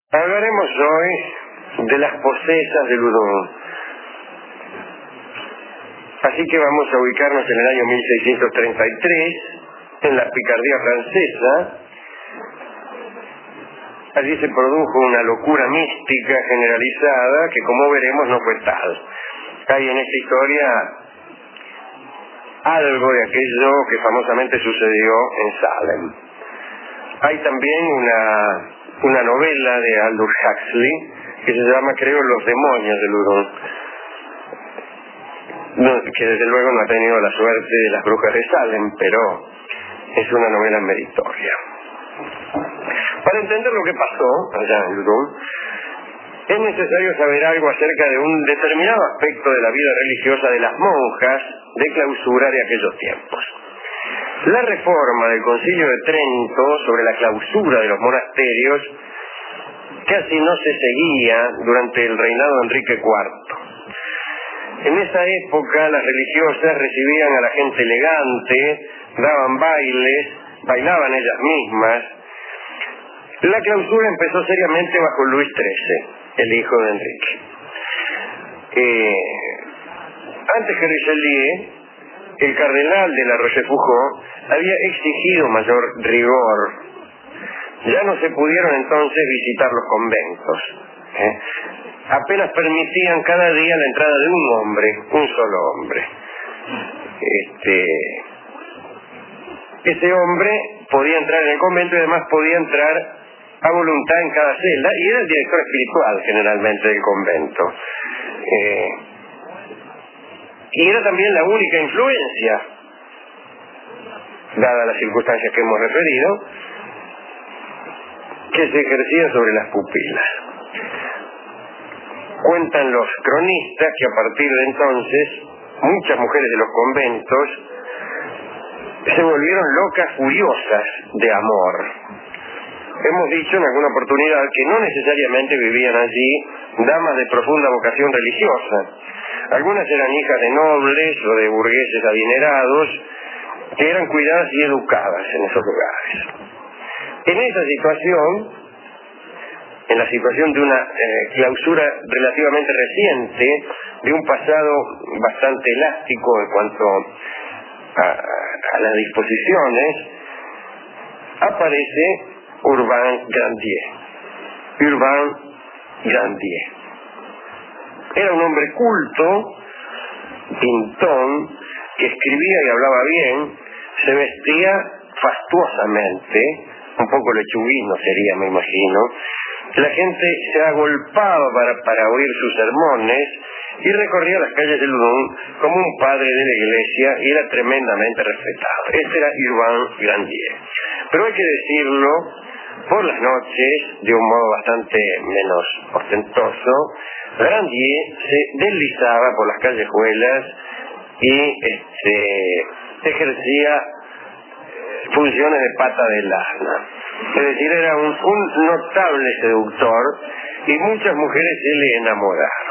Hablaremos hoy de las posesas de Loudun. Así que vamos a ubicarnos en el año 1633, en la Picardía francesa. Allí se produjo una locura mística generalizada que, como veremos, no fue tal. Hay en esta historia algo de aquello que famosamente sucedió en Salem. Hay también una novela de Aldous Huxley que se llama, creo, Los demonios de Loudun, que desde luego no ha tenido la suerte de Las brujas de Salem, pero es una novela meritoria. Para entender lo que pasó allá en Loudun, es necesario saber algo acerca de un determinado aspecto de la vida religiosa de las monjas de clausura de aquellos tiempos. La reforma del Concilio de Trento sobre la clausura de los monasterios casi no se seguía durante el reinado de Enrique IV. En esa época las religiosas recibían a la gente elegante, daban bailes, bailaban ellas mismas. La clausura empezó seriamente bajo Luis XIII, el hijo de Enrique. Antes que Richelieu, el cardenal de la Rochefoucauld había exigido mayor rigor. Ya no se pudieron entonces visitar los conventos. Apenas permitían cada día la entrada de un hombre, un solo hombre. Ese hombre podía entrar en el convento y además podía entrar a voluntad en cada celda, y era el director espiritual generalmente del convento. Y era también la única influencia, dadas las circunstancias que hemos referido, que se ejercía sobre las pupilas. Cuentan los cronistas que a partir de entonces muchas mujeres de los conventos se volvieron locas furiosas de amor. Hemos dicho en alguna oportunidad que no necesariamente vivían allí damas de profunda vocación religiosa. Algunas eran hijas de nobles o de burgueses adinerados que eran cuidadas y educadas en esos lugares. En esa situación, en la situación de una clausura relativamente reciente, de un pasado bastante elástico en cuanto a las disposiciones, aparece Urbain Grandier. Urbain Grandier era un hombre culto, pintón, que escribía y hablaba bien, se vestía fastuosamente, un poco lechuguino sería, me imagino. La gente se agolpaba para oír sus sermones y recorría las calles de Loudun como un padre de la iglesia y era tremendamente respetado. Este era Urbain Grandier. Pero hay que decirlo, por las noches, de un modo bastante menos ostentoso, Grandier se deslizaba por las callejuelas y ejercía funciones de pata de lana. Es decir, era un notable seductor y muchas mujeres se le enamoraron.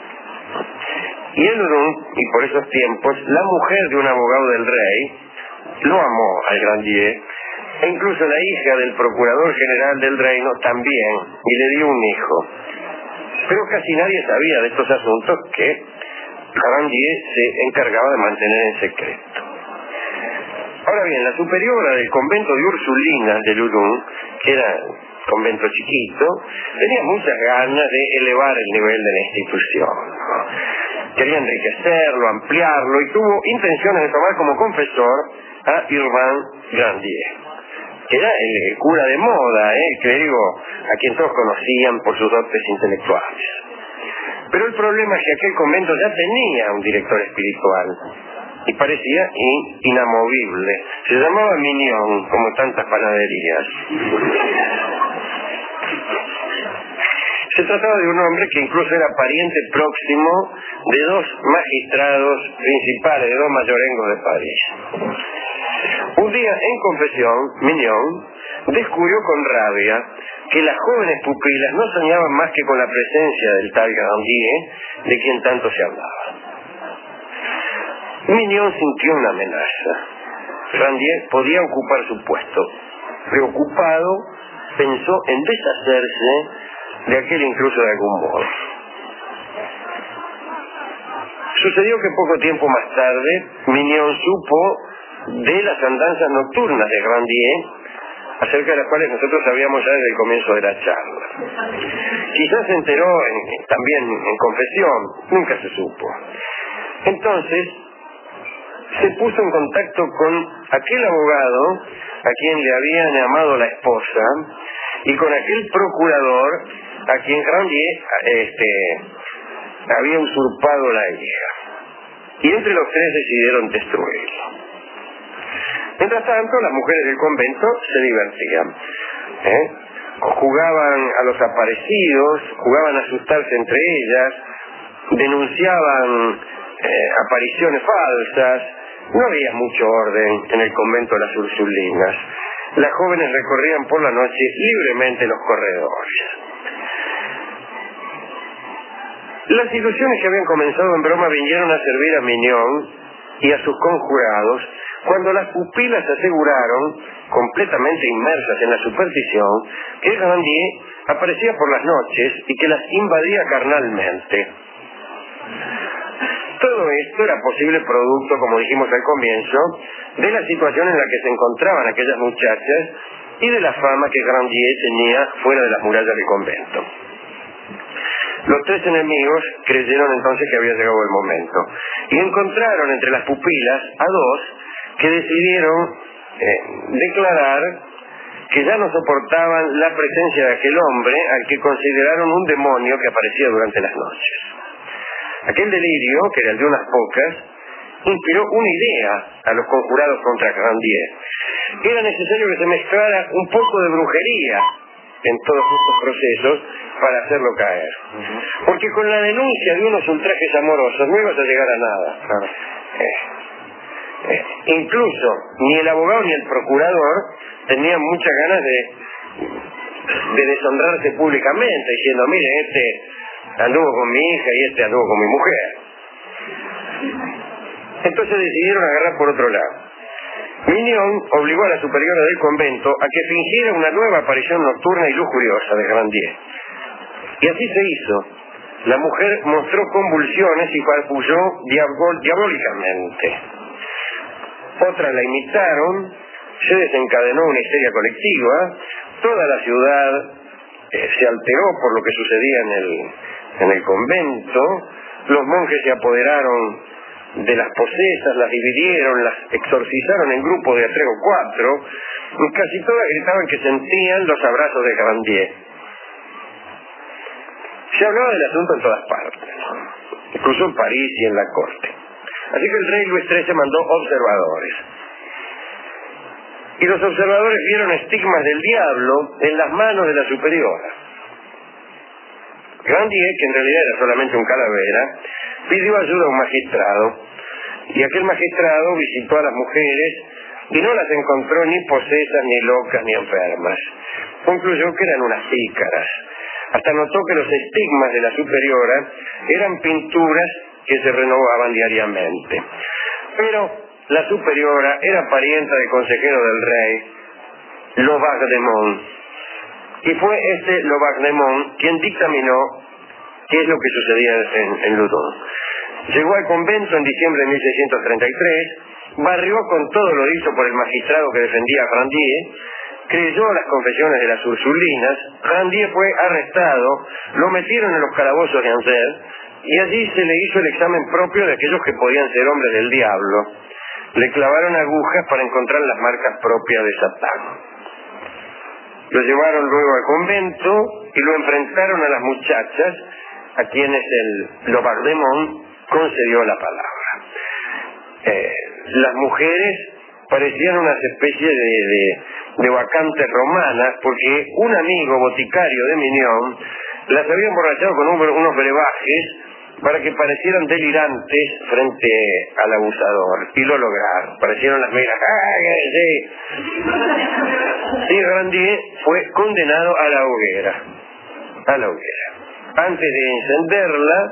Y en Loudun, y por esos tiempos, la mujer de un abogado del rey lo amó al Grandier, e incluso la hija del procurador general del reino también, y le dio un hijo. Pero casi nadie sabía de estos asuntos que Grandier se encargaba de mantener en secreto. Ahora bien, la superiora del convento de Ursulinas de Loudun, que era un convento chiquito, tenía muchas ganas de elevar el nivel de la institución. Quería enriquecerlo, ampliarlo, y tuvo intenciones de tomar como confesor a Urbain Grandier, que era el cura de moda, el clérigo a quien todos conocían por sus dotes intelectuales. Pero el problema es que aquel convento ya tenía un director espiritual y parecía inamovible. Se llamaba Mignon, como tantas panaderías. Se trataba de un hombre que incluso era pariente próximo de dos magistrados principales, de dos mayorengos de París. Un día, en confesión, Mignon descubrió con rabia que las jóvenes pupilas no soñaban más que con la presencia del tal Grandier, de quien tanto se hablaba. Mignon sintió una amenaza. Grandier podía ocupar su puesto. Preocupado, pensó en deshacerse de aquel incluso de algún modo. Sucedió que poco tiempo más tarde, Mignon supo de las andanzas nocturnas de Grandier, acerca de las cuales nosotros sabíamos ya desde el comienzo de la charla. Quizás se enteró también en confesión, nunca se supo. Entonces, se puso en contacto con aquel abogado a quien le habían llamado la esposa y con aquel procurador a quien Grandier había usurpado la hija. Y entre los tres decidieron destruirlo. Mientras tanto, las mujeres del convento se divertían. Jugaban a los aparecidos, jugaban a asustarse entre ellas, denunciaban apariciones falsas. No había mucho orden en el convento de las Ursulinas. Las jóvenes recorrían por la noche libremente los corredores. Las ilusiones que habían comenzado en broma vinieron a servir a Mignon y a sus conjurados cuando las pupilas aseguraron, completamente inmersas en la superstición, que Grandier aparecía por las noches y que las invadía carnalmente. Todo esto era posible producto, como dijimos al comienzo, de la situación en la que se encontraban aquellas muchachas y de la fama que Grandier tenía fuera de las murallas del convento. Los tres enemigos creyeron entonces que había llegado el momento y encontraron entre las pupilas a dos que decidieron declarar que ya no soportaban la presencia de aquel hombre al que consideraron un demonio que aparecía durante las noches. Aquel delirio, que era el de unas pocas, inspiró una idea a los conjurados contra Grandier. Era necesario que se mezclara un poco de brujería en todos estos procesos para hacerlo caer. Porque con la denuncia de unos ultrajes amorosos no ibas a llegar a nada. Incluso ni el abogado ni el procurador tenían muchas ganas de deshonrarse públicamente, diciendo, mire, este anduvo con mi hija y este anduvo con mi mujer. Entonces decidieron agarrar por otro lado. Mignon obligó a la superiora del convento a que fingiera una nueva aparición nocturna y lujuriosa de Grandier. Y así se hizo. La mujer mostró convulsiones y farfulló diabólicamente. Otras la imitaron, se desencadenó una histeria colectiva, toda la ciudad se alteró por lo que sucedía en el convento, los monjes se apoderaron de las posesas, las dividieron, las exorcizaron en grupos de 3 o 4, y casi todas gritaban que sentían los abrazos de Grandier. Se hablaba del asunto en todas partes, incluso en París y en la corte. Así que el rey Luis XIII mandó observadores. Y los observadores vieron estigmas del diablo en las manos de la superiora. Grandier, que en realidad era solamente un calavera, pidió ayuda a un magistrado, y aquel magistrado visitó a las mujeres y no las encontró ni posesas, ni locas, ni enfermas. Concluyó que eran unas pícaras. Hasta notó que los estigmas de la superiora eran pinturas que se renovaban diariamente. Pero la superiora era parienta del consejero del rey, Laubardemont, y fue este Laubardemont quien dictaminó qué es lo que sucedía en Loudun. Llegó al convento en diciembre de 1633, barrió con todo lo dicho por el magistrado que defendía a Grandier, creyó las confesiones de las Ursulinas. Grandier fue arrestado, lo metieron en los calabozos de Angers, y allí se le hizo el examen propio de aquellos que podían ser hombres del diablo. Le clavaron agujas para encontrar las marcas propias de Satán. Lo llevaron luego al convento y lo enfrentaron a las muchachas, a quienes el Laubardemont concedió la palabra. Las mujeres parecían unas especies de vacantes romanas, porque un amigo boticario de Mignon las había emborrachado con unos brebajes para que parecieran delirantes frente al abusador, y lo lograron. Parecieron las negras. Y Grandier fue condenado a la hoguera. Antes de encenderla,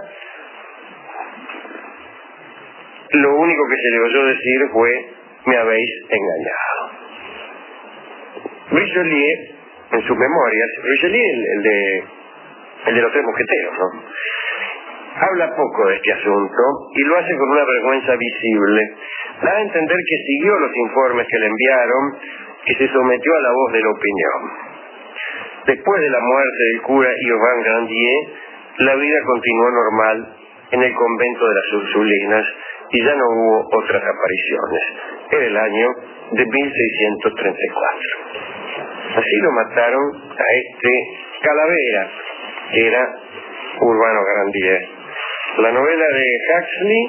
lo único que se le oyó decir fue: me habéis engañado. Richelieu, en sus memorias, Richelieu, el de el de los 3 mosqueteros, ¿no? Habla poco de este asunto y lo hace con una vergüenza visible. Da a entender que siguió los informes que le enviaron, que se sometió a la voz de la opinión. Después de la muerte del cura Urbain Grandier, la vida continuó normal en el convento de las Ursulinas y ya no hubo otras apariciones. Era el año de 1634. Así lo mataron a este calavera, que era Urbano Grandier. La novela de Huxley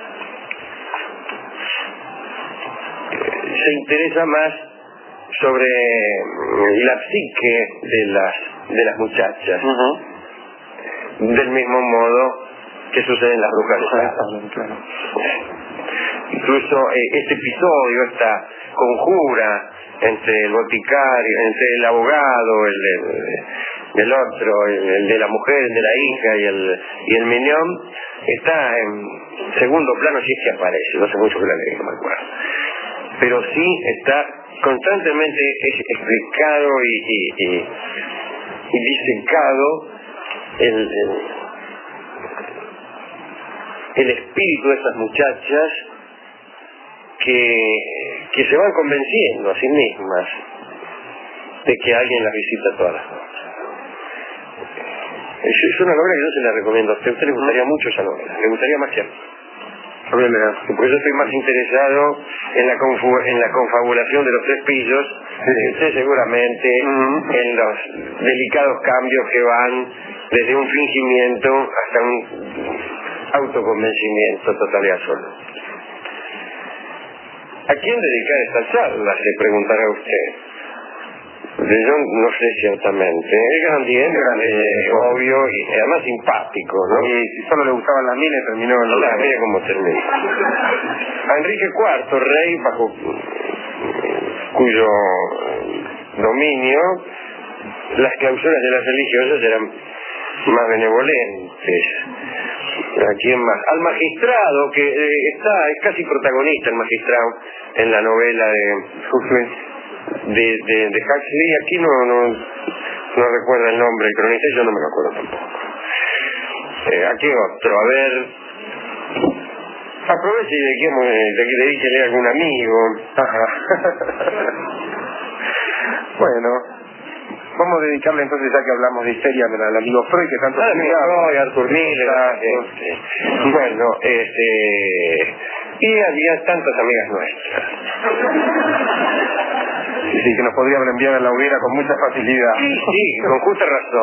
se interesa más sobre la psique de las muchachas, del mismo modo que sucede en Las Brujas de Salem. Claro. Incluso este episodio, esta conjura entre el boticario, entre el abogado, el otro, el de la mujer, el de la hija y el mignon, está en segundo plano, si es que aparece. No hace mucho que la leí, no me acuerdo. Pero sí está constantemente explicado y disecado el espíritu de esas muchachas que se van convenciendo a sí mismas de que alguien las visita todas las noches. Es una novela que yo se la recomiendo a usted. A usted le gustaría mucho esa novela, le gustaría más que a mí. Porque yo estoy más interesado en la confabulación de los 3 pillos, y usted seguramente en los delicados cambios que van desde un fingimiento hasta un autoconvencimiento total y absoluto. ¿A quién dedicar esta charla?, se preguntará usted. Yo no sé ciertamente. El Grandier, obvio y además simpático, ¿no? Y si solo le gustaban las minas, terminó en la mira cómo terminó. A Enrique IV, rey bajo cuyo dominio las clausuras de las religiosas eran más benevolentes. ¿A quién más? Al magistrado, que es casi protagonista el magistrado en la novela de Huxley. Aquí no recuerdo el nombre, el cronista, yo no me lo acuerdo tampoco. Aquí otro, a ver, aproveche y dedíquele a algún amigo. Bueno, vamos a dedicarle entonces, ya que hablamos de histeria, al amigo Freud, que tanto Freud, Arthur Miller, bueno, y había tantas amigas nuestras. Sí, que nos podrían enviar a la hoguera con mucha facilidad. Sí, con justa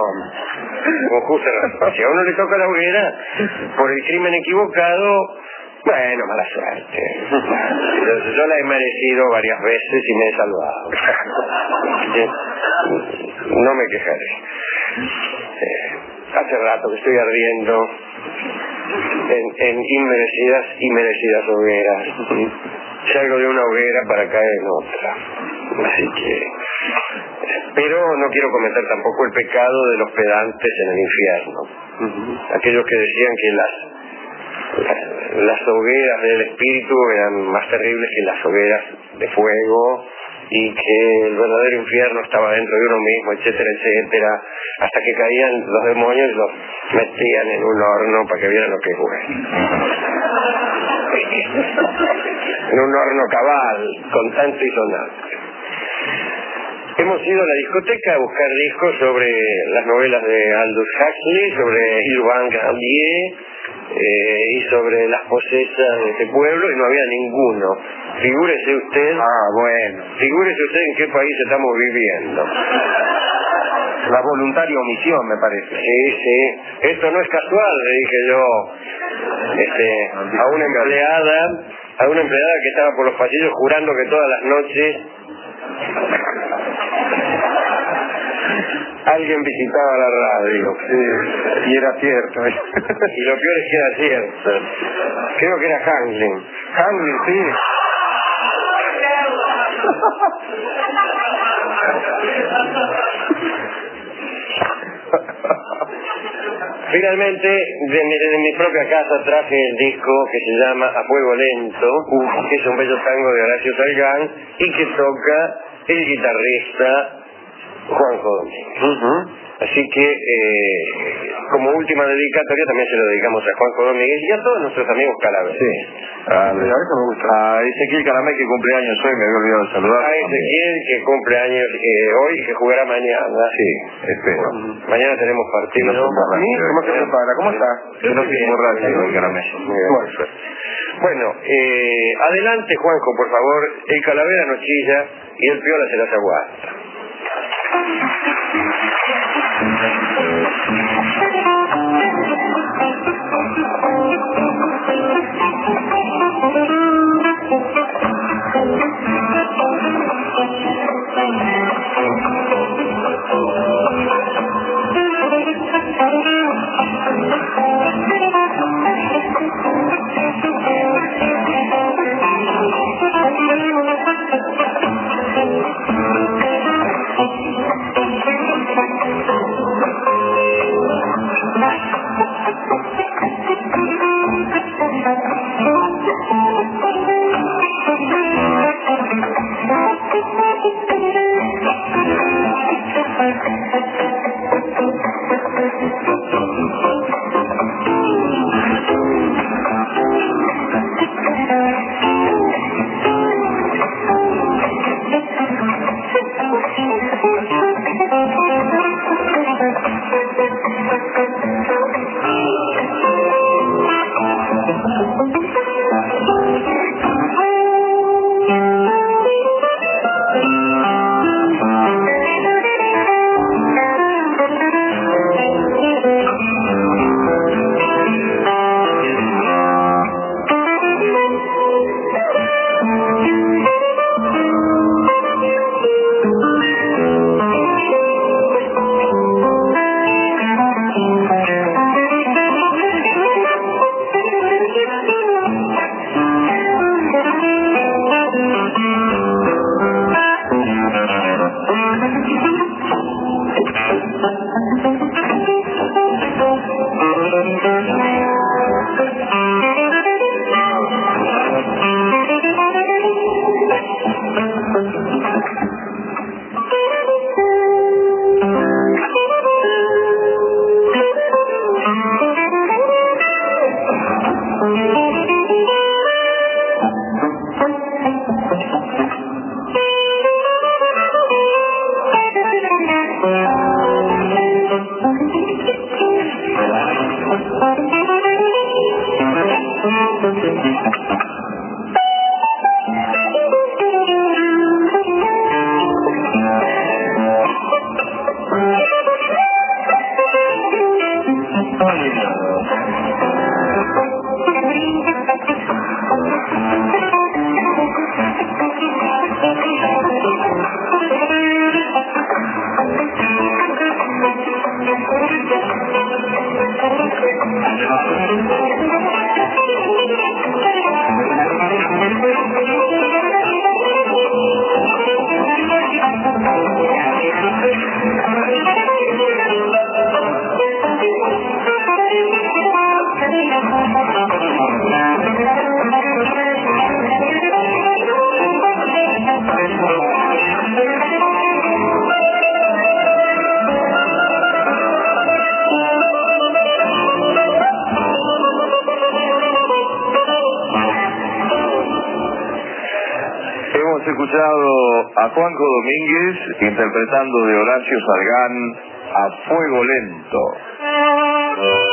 razón. Si a uno le toca la hoguera por el crimen equivocado, bueno, mala suerte. Yo la he merecido varias veces y me he salvado. No me quejaré. Hace rato que estoy ardiendo en inmerecidas y merecidas hogueras. Salgo de una hoguera para caer en otra. Así que... Pero no quiero cometer tampoco el pecado de los pedantes en el infierno. Aquellos que decían que las hogueras del espíritu eran más terribles que las hogueras de fuego y que el verdadero infierno estaba dentro de uno mismo, etcétera, etcétera, hasta que caían los demonios y los metían en un horno para que vieran lo que es bueno. En un horno cabal, con tanto y sonante. Hemos ido a la discoteca a buscar discos sobre las novelas de Aldous Huxley, sobre Urbain Grandier y sobre las posesas de este pueblo, y no había ninguno. Figúrese usted en qué país estamos viviendo. La voluntaria omisión, me parece. Sí. Esto no es casual, le dije yo a una empleada que estaba por los pasillos jurando que todas las noches alguien visitaba la radio. Sí, y era cierto. Y lo peor es que era cierto. Creo que era Hamlin. Hamlin, sí. Finalmente, de mi propia casa traje el disco que se llama A Fuego Lento, que es un bello tango de Horacio Salgán y que toca el guitarrista Juanjo Domínguez. Así que, como última dedicatoria, también se lo dedicamos a Juanjo Domínguez y a todos nuestros amigos calaveras. Sí. A eso me gusta. A Ezequiel Caramé, que cumple años hoy, me había olvidado de saludar. A Ezequiel, que cumple años hoy, que jugará mañana. Sí, espero. Mañana tenemos partido. ¿Cómo se prepara? ¿Cómo está? Que no se emborrache el Caramé. Bueno, adelante, Juanjo, por favor. El calavera no chilla y el piola se las aguanta. Hemos escuchado a Juanjo Domínguez interpretando de Horacio Salgán A Fuego Lento.